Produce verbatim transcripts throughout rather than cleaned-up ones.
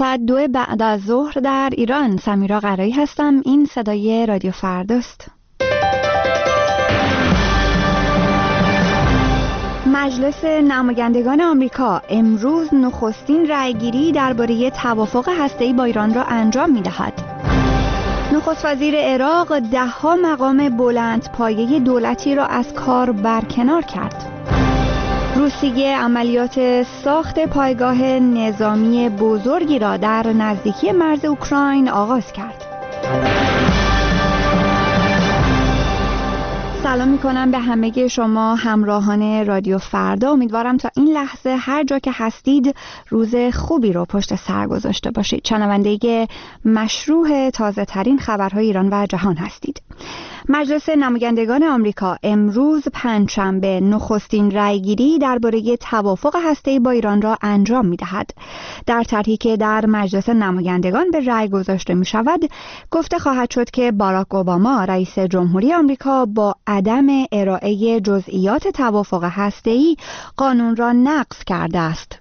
ساعت دو بعد از ظهر در ایران. سمیرا قرایی هستم. این صدای رادیو فرداست. مجلس نمایندگان آمریکا امروز نخستین رأیگیری درباره توافق هسته‌ای با ایران را انجام می‌دهد. نخست وزیر عراق ده‌ها مقام بلند پایه دولتی را از کار برکنار کرد. روسیه عملیات ساخت پایگاه نظامی بزرگی را در نزدیکی مرز اوکراین آغاز کرد. سلام میکنم به همه شما همراهان رادیو فردا. امیدوارم تا این لحظه هر جا که هستید روز خوبی رو پشت سر گذاشته باشید. شنونده مشروع تازه ترین خبرهای ایران و جهان هستید. مجلس نمایندگان آمریکا امروز پنجشنبه نخستین رأیگیری درباره توافق هسته‌ای با ایران را انجام می‌دهد. در طرحی که در مجلس نمایندگان به رأی گذاشته می‌شود، گفته خواهد شد که باراک اوباما رئیس جمهوری آمریکا با عدم ارائه جزئیات توافق هسته‌ای قانون را نقض کرده است.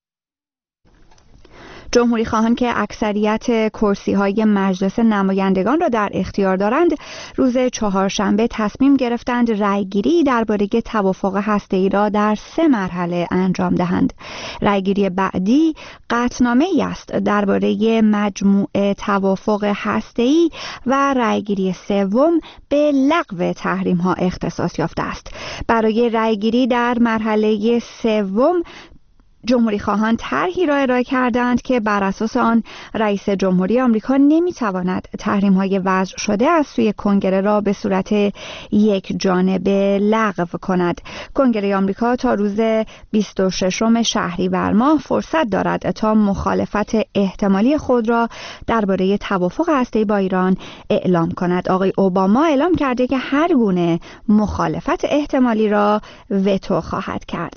جمهوری خواهان که اکثریت کرسی‌های مجلس نمایندگان را در اختیار دارند، روز چهارشنبه تصمیم گرفتند رأیگیری درباره توافق هسته‌ای را در سه مرحله انجام دهند. رأیگیری بعدی قطعنامه‌ای است درباره مجموع توافق هسته‌ای و رأیگیری سوم به لغو تحریم‌ها اختصاص یافته است. برای رأیگیری در مرحله سوم جمهوری خواهان طرحی را ارائه کردند که بر اساس آن رئیس جمهوری آمریکا نمیتواند تحریم‌های وضع شده از سوی کنگره را به صورت یک جانبه لغو کند. کنگره آمریکا تا روز بیست و ششم شهریور ماه فرصت دارد تا مخالفت احتمالی خود را درباره توافق هسته‌ای با ایران اعلام کند. آقای اوباما اعلام کرده که هر گونه مخالفت احتمالی را وتو خواهد کرد.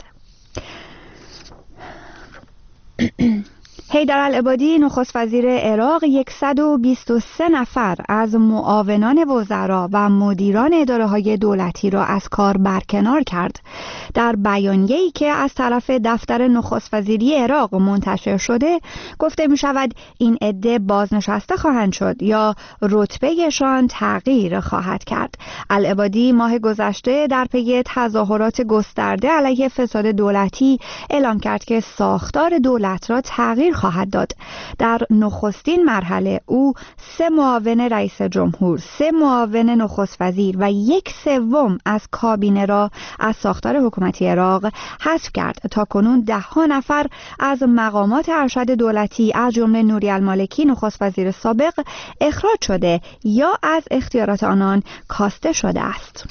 حیدرالعبادی نخست وزیر عراق صد و بیست و سه نفر از معاونان وزرا و مدیران اداره‌های دولتی را از کار برکنار کرد. در بیانیه‌ای که از طرف دفتر نخست وزیری عراق منتشر شده گفته می شود این عده بازنشسته خواهند شد یا رتبهشان تغییر خواهد کرد. العبادی ماه گذشته در پی تظاهرات گسترده علیه فساد دولتی اعلام کرد که ساختار دولت را تغییر خواهد داد. در نخستین مرحله او سه معاون رئیس جمهور، سه معاون نخست وزیر و یک سوم از کابینه را از ساختار حکومتی عراق حذف کرد. تا کنون ده ها نفر از مقامات ارشد دولتی از جمله نوری المالکی نخست وزیر سابق اخراج شده یا از اختیارات آنان کاسته شده است.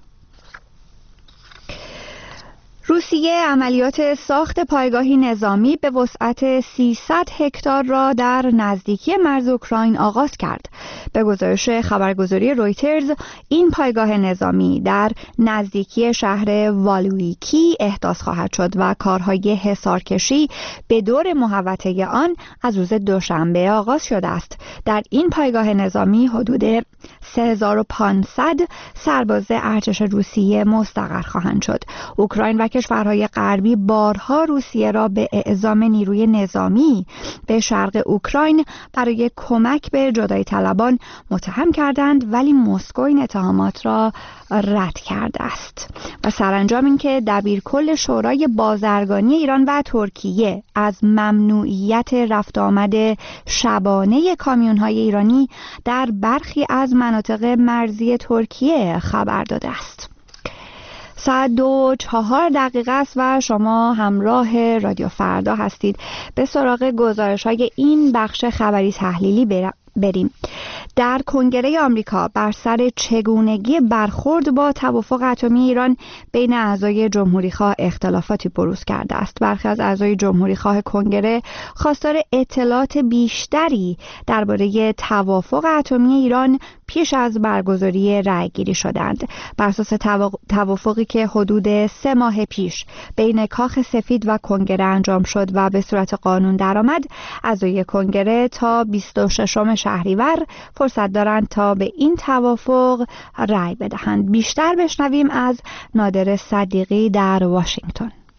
روسیه عملیات ساخت پایگاهی نظامی به وسعت سیصد هکتار را در نزدیکی مرز اوکراین آغاز کرد. به گزارش خبرگزاری رویترز، این پایگاه نظامی در نزدیکی شهر والویکی احداث خواهد شد و کارهای حصارکشی به دور محوطه آن از روز دوشنبه آغاز شده است. در این پایگاه نظامی حدود سه هزار و پانصد سرباز ارتش روسیه مستقر خواهند شد. اوکراین و کشورهای غربی بارها روسیه را به اعزام نیروی نظامی به شرق اوکراین برای کمک به جدایی طلبان متهم کردند، ولی مسکو این اتهامات را رد کرده است. و سرانجام اینکه دبیرکل شورای بازرگانی ایران و ترکیه از ممنوعیت رفت آمد شبانه کامیون‌های ایرانی در برخی از مناطق مرزی ترکیه خبر داده است. ساعت دو چهار دقیقه است و شما همراه رادیو فردا هستید. به سراغ گزارش‌های این بخش خبری تحلیلی بریم. در کنگره آمریکا بر سر چگونگی برخورد با توافق اتمی ایران بین اعضای جمهوری‌خواه اختلافاتی بروز کرده است. برخی از اعضای جمهوری‌خواه کنگره خواستار اطلاعات بیشتری درباره توافق اتمی ایران پیش از برگزاری رأیگیری شدند. بر اساس توافقی که حدود سه ماه پیش بین کاخ سفید و کنگره انجام شد و به صورت قانون درآمد، اعضای کنگره تا بیست و ششم شهریور فرصت دارند تا به این توافق رأی بدهند. بیشتر بشنویم از نادر صدیقی در واشنگتن.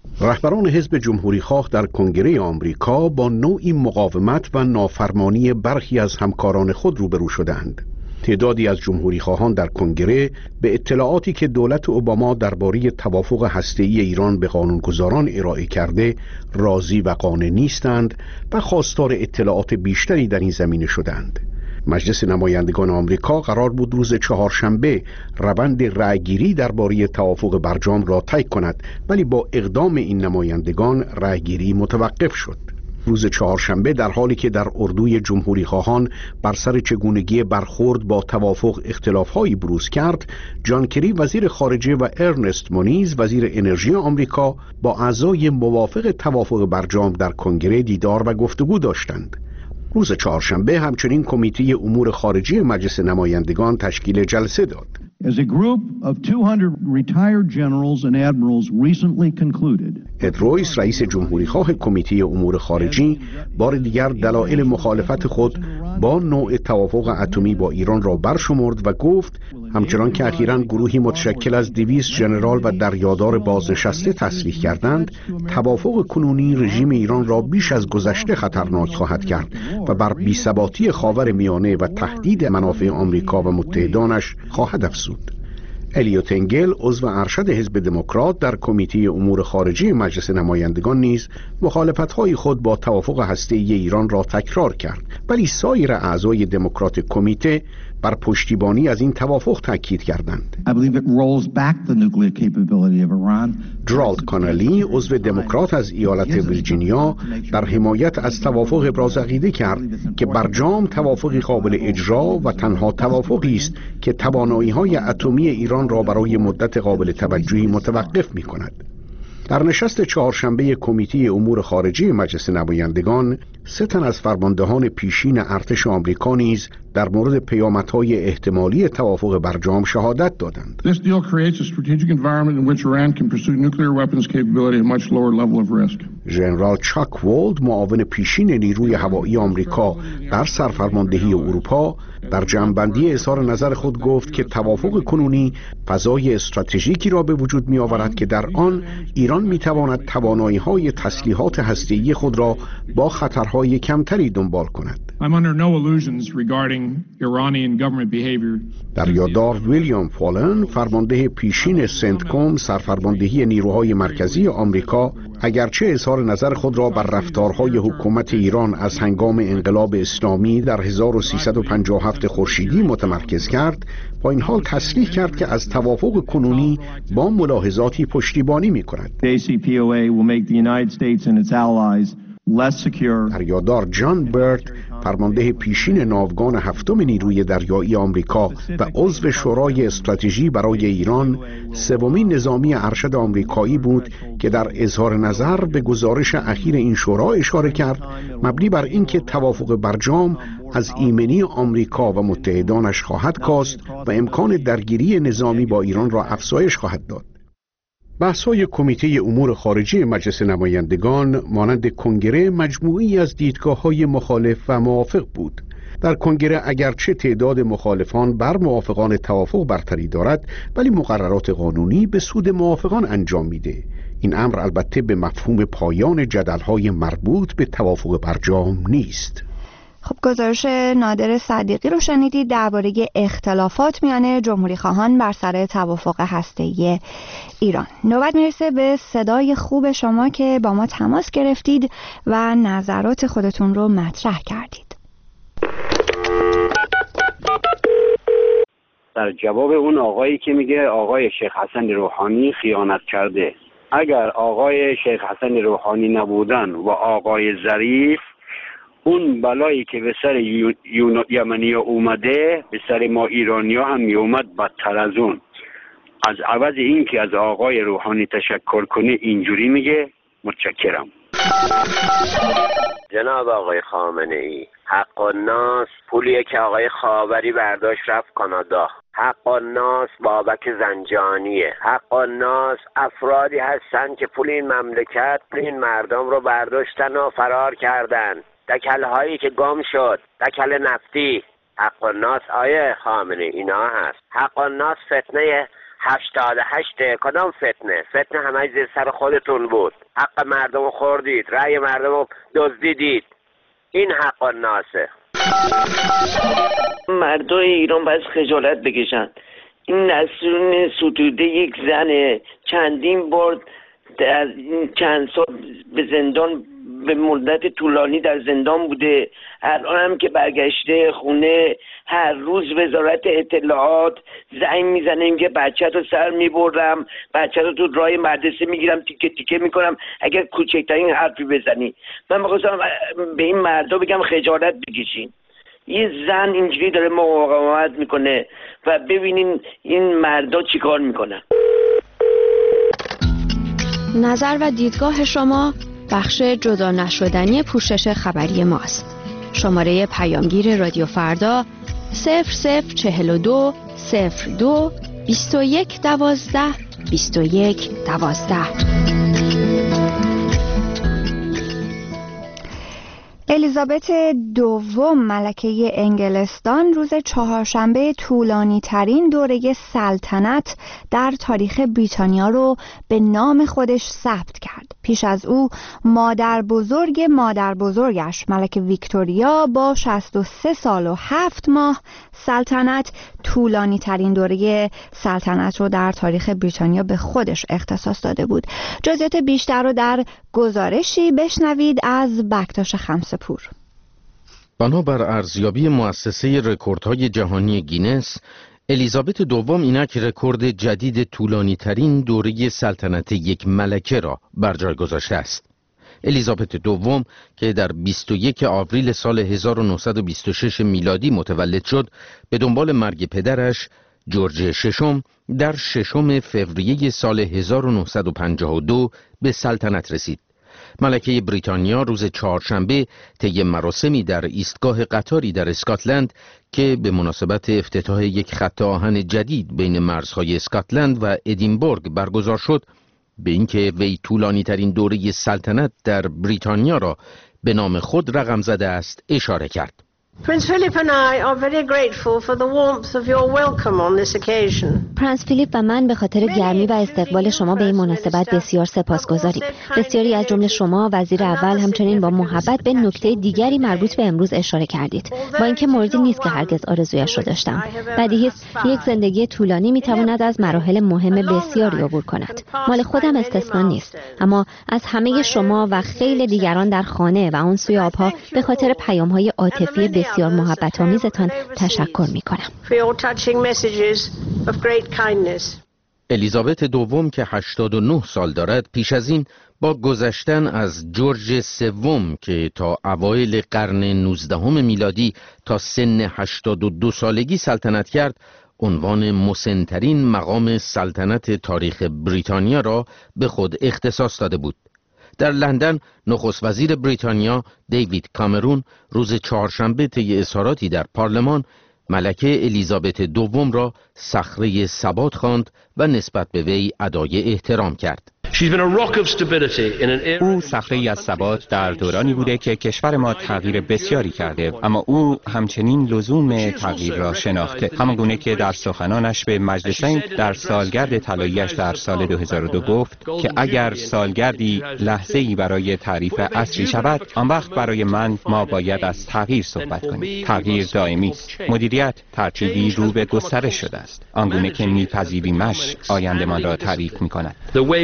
رهبران حزب جمهوریخواه در کنگره آمریکا با نوعی مقاومت و نافرمانی برخی از همکاران خود روبرو شدند. تعدادی از جمهوریخواهان در کنگره به اطلاعاتی که دولت اوباما درباره توافق هسته‌ای ایران به قانونگذاران ارائه کرده راضی و قانع نیستند و خواستار اطلاعات بیشتری در این زمینه شدند. مجلس نمایندگان آمریکا قرار بود روز چهارشنبه روند رأیگیری درباره توافق برجام را طی کند، ولی با اقدام این نمایندگان رأیگیری متوقف شد. روز چهارشنبه در حالی که در اردوی جمهوری خواهان بر سر چگونگی برخورد با توافق اختلاف‌هایی بروز کرد، جان کری وزیر خارجه و ارنست مونیز وزیر انرژی آمریکا با اعضای موافق توافق برجام در کنگره دیدار و گفتگو داشتند. روز چهارشنبه همچنین کمیته امور خارجی مجلس نمایندگان تشکیل جلسه داد. As a group of two hundred retired generals and admirals recently concluded. اد رویس رئیس جمهوری خواه کمیته امور خارجی بار دیگر دلایل مخالفت خود با نوع توافق اتمی با ایران را برشمرد و گفت همچنان که اخیراً گروهی متشکل از دویست ژنرال و دریادار بازنشسته تصریح کردند، توافق کنونی رژیم ایران را بیش از گذشته خطرناک خواهد کرد و بر بی‌ثباتی خاورمیانه و تهدید منافع آمریکا و متحدانش خواهد افزود. الیوت انگل عضو ارشد حزب دموکرات در کمیته امور خارجی مجلس نمایندگان نیز مخالفت‌های خود با توافق هسته‌ای ایران را تکرار کرد، ولی سایر اعضای دموکرات کمیته بر پشتیبانی از این توافق تاکید کردند. جرالد کانلی عضو دموکرات از ایالت ویرجینیا در حمایت از توافق ابراز عقیده کرد که برجام توافقی قابل اجرا و تنها توافقی است که توانایی‌های اتمی ایران را برای مدت قابل توجهی متوقف می‌کند. در نشست چهارشنبه کمیته امور خارجی مجلس نمایندگان، سه تن از فرماندهان پیشین ارتش آمریکا نیز در مورد پیامدهای احتمالی توافق برجام شهادت دادند. This deal creates a strategic environment in which Iran can pursue nuclear weapons capability at a much lower level of risk. ژنرال چاک وولد معاون پیشین نیروی هوایی آمریکا در سرفرماندهی اروپا در جمع‌بندی اظهار نظر خود گفت که توافق کنونی فضای استراتژیکی را به وجود می آورد که در آن ایران می تواند توانایی‌های تسلیحات هسته‌ای خود را با خطرهای کمتری دنبال کند. دریادار ویلیام فالن فرمانده پیشین سنتکوم سرفرماندهی نیروهای مرکزی آمریکا اگرچه اظهار نظر خود را بر رفتارهای حکومت ایران از هنگام انقلاب اسلامی در هزار و سیصد و پنجاه و هفت خورشیدی متمرکز کرد، با این حال تصریح کرد که از توافق کنونی با ملاحظاتی پشتیبانی می کند. دریادار جان برت فرمانده پیشین ناوگان هفتم نیروی دریایی آمریکا و عضو شورای استراتژی برای ایران، سومین نظامی ارشد آمریکایی بود که در اظهار نظر به گزارش اخیر این شورا اشاره کرد مبنی بر اینکه توافق برجام از ایمنی آمریکا و متحدانش خواهد کاست و امکان درگیری نظامی با ایران را افزایش خواهد داد. بحث‌های کمیته امور خارجی مجلس نمایندگان مانند کنگره مجموعی از دیدگاه‌های مخالف و موافق بود. در کنگره اگرچه تعداد مخالفان بر موافقان توافق برتری دارد، ولی مقررات قانونی به سود موافقان انجام میده. این امر البته به مفهوم پایان جدل‌های مربوط به توافق برجام نیست. خب گزارش نادر صدیقی رو شنیدید درباره اختلافات میان جمهوری خواهان بر سر توافق هسته‌ای ایران. نوبت میرسه به صدای خوب شما که با ما تماس گرفتید و نظرات خودتون رو مطرح کردید. در جواب اون آقایی که میگه آقای شیخ حسن روحانی خیانت کرده، اگر آقای شیخ حسن روحانی نبودن و آقای ظریف، اون بلایی که به سر یمنی اومده به سر ما ایرانی ها هم میومد بدتر از اون. از عوض این که از آقای روحانی تشکر کنه اینجوری میگه. متشکرم. جناب آقای خامنه ای، حق الناس پولیه که آقای خاوری برداشت رفت کانادا. حق الناس بابک زنجانیه. حق الناس افرادی هستن که پول این مملکت پول این مردم رو برداشتن و فرار کردن. دکله هایی که گم شد، دکل نفتی. حق الناس آیه خامنه اینا هست. حق الناس فتنه هشتاد و هشت کدام فتنه؟ فتنه همه زیر سر خودتون بود. حق مردم رو خوردید، رأی مردم رو دزدیدید. این حق الناسه. مردم ایران باید خجالت بکشن. این نسرین ستوده یک زن چندین بار در چند سال به زندان، به مدت طولانی در زندان بوده. الان هم که برگشته خونه هر روز وزارت اطلاعات زنگ میزنه که بچه رو سر میبرم، بچه رو تو راه مدرسه میگیرم، تیکه تیکه میکنم اگر کوچکترین حرفی بزنی. من میخواستم به این مردا بگم خجالت بکشین. یه زن اینجوری داره مقاومت میکنه و ببینین این مردا چیکار میکنن. نظر و دیدگاه شما بخش جدا نشدنی پوشش خبری ماست. شماره پیامگیر رادیو فردا صفر صفر چهل و دو صفر دو بیست و یک دوازده بیست و یک دوازده. الیزابت دوم ملکه انگلستان روز چهارشنبه طولانی ترین دوره سلطنت در تاریخ بریتانیا رو به نام خودش ثبت کرد. پیش از او مادر بزرگ مادر بزرگش ملکه ویکتوریا با شصت و سه سال و هفت ماه سلطنت طولانی ترین دوره سلطنت رو در تاریخ بریتانیا به خودش اختصاص داده بود. جزئیات بیشتر رو در گزارشی بشنوید از بکتاش خمسه‌پور. بنابر ارزیابی مؤسسه رکوردهای جهانی گینس، الیزابت دوم اینک رکورد جدید طولانی ترین دوره سلطنت یک ملکه را بر جای گذاشته است. الیزابت دوم که در بیست و یک آوریل سال هزار و نهصد و بیست و شش میلادی متولد شد، به دنبال مرگ پدرش جورج ششم در ششم فوریه سال هزار و نهصد و پنجاه و دو به سلطنت رسید. ملکه بریتانیا روز چهارشنبه طی مراسمی در ایستگاه قطاری در اسکاتلند که به مناسبت افتتاح یک خط آهن جدید بین مرزهای اسکاتلند و ادینبورگ برگزار شد، به اینکه وی طولانی ترین دوره سلطنت در بریتانیا را به نام خود رقم زده است اشاره کرد. Prince Philip and I are very grateful for the warmth of your welcome on this occasion. پرنس فیلیپ و من به خاطر گرمی و استقبال شما به این مناسبت بسیار سپاسگزاریم. بسیاری از جمله شما وزیر اول همچنین با محبت به نکته دیگری مربوط به امروز اشاره کردید، با اینکه موردی نیست که هرگز آرزویش رو داشتم. بدیهی است یک زندگی طولانی میتواند از مراحل مهم بسیاری عبور کند. مال خودم استثنا نیست، اما از همه شما و خیلی دیگران در خانه و آن سوی آبها به خاطر پیام‌های عاطفی بسیار محبت آمیزتان تشکر می کنم. الیزابت دوم که هشتاد و نه سال دارد، پیش از این با گذشتن از جورج سوم که تا اوایل قرن نوزدهم میلادی تا سن هشتاد و دو سالگی سلطنت کرد، عنوان مسن‌ترین مقام سلطنت تاریخ بریتانیا را به خود اختصاص داده بود. در لندن نخست وزیر بریتانیا دیوید کامرون روز چهارشنبه طی اظهاراتی در پارلمان ملکه الیزابت دوم را صخره ثبات خواند و نسبت به وی ادای احترام کرد. او صخره‌ای از ثبات در دورانی بوده که کشور ما تغییر بسیاری کرده، اما او همچنین لزوم تغییر را شناخته، همانگونه که در سخنانش به مجلسین در سالگرد طلایی‌اش در سال دو هزار و دو گفت که اگر سالگردی لحظه‌ای برای تعریف عصری شود، آن وقت برای من ما باید از تغییر صحبت کنیم. تغییر دائمی است. مدیریت ترتیبی رو به گسترش شده است، آنگونه که می‌پذیریمش آینده‌مان را تعریف می‌کند.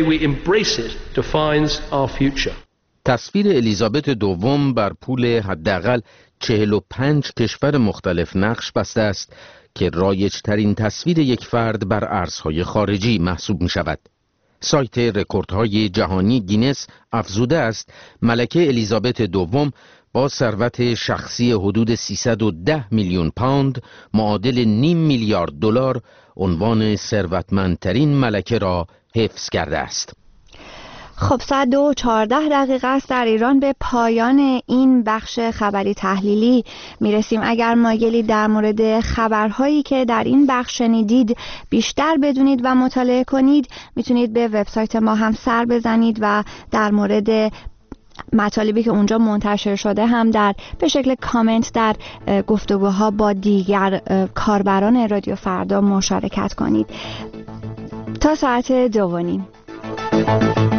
تصویر الیزابت دوم بر پول حداقل چهل و پنج کشور مختلف نقش بسته است که رایج ترین تصویر یک فرد بر ارزهای خارجی محسوب می شود. سایت رکوردهای جهانی گینس افزوده است ملکه الیزابت دوم با ثروت شخصی حدود سیصد و ده میلیون پوند معادل نیم میلیارد دلار عنوان ثروتمندترین ملکه را حفظ کرده است. خب ساعت دو و چهارده دقیقه است. در ایران به پایان این بخش خبری تحلیلی میرسیم. اگر مایلی در مورد خبرهایی که در این بخش شنیدید بیشتر بدونید و مطالعه کنید، میتونید به وبسایت ما هم سر بزنید و در مورد مطالبی که اونجا منتشر شده هم در به شکل کامنت در گفتگوها با دیگر کاربران رادیو فردا مشارکت کنید. تا ساعت دو و نیم.